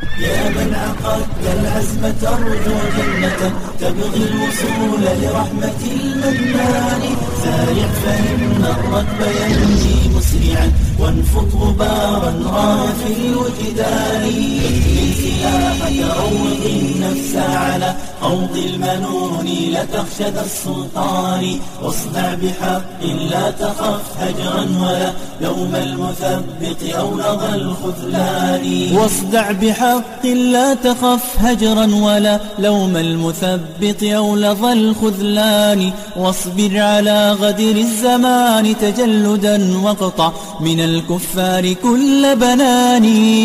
يا من عقدت العزم ترجو جنة تبغي الوصول لرحمة المنان، سارع فإن الركب يمشي مسرعا وانفض غبارا راه في الوجدان. احمل سلاحك روض النفس على خوض المنون لا تخشى ذا السلطان، واصدع بحق لا تخف هجرا ولا لوم المثبط أو لظى الخذلان. واصدع بحق لا تخف هجرا ولا لوم المثبط أو لظى الخذلان، واصبر على غدر الزمان تجلدا واقطع من الكفار كل بنان.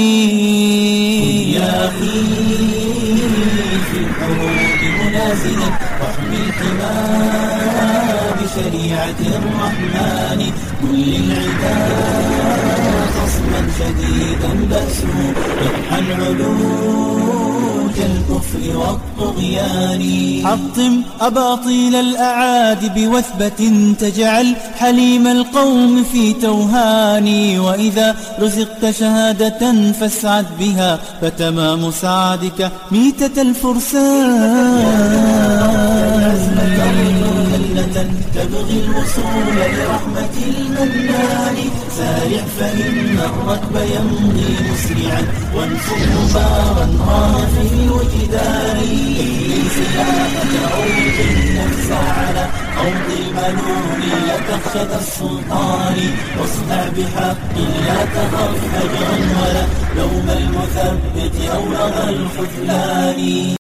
يا أخي في الحروب منازلا واحمل حماه بشريعة الرحمن، كل العداء خصما شديدا بأسه يطحن علوج الكفر والطغيان. حطم أباطيل الأعادي بوثبة تجعل حليم القوم في توهان، وإذا رزقت شهادة فاسعد بها فتمام سعادك ميتة الفرسان. تبغي الوصول لرحمة المنان، سارع فإن الركب يمضي مسرعا وانفض غبارا راه في الوجدان. احمل سلاحك روض النفس على خوض المنون لا تخشى ذا السلطان، واصدع بحق لا تخف هجرا ولا لوم المثبت أو لظى الخذلان.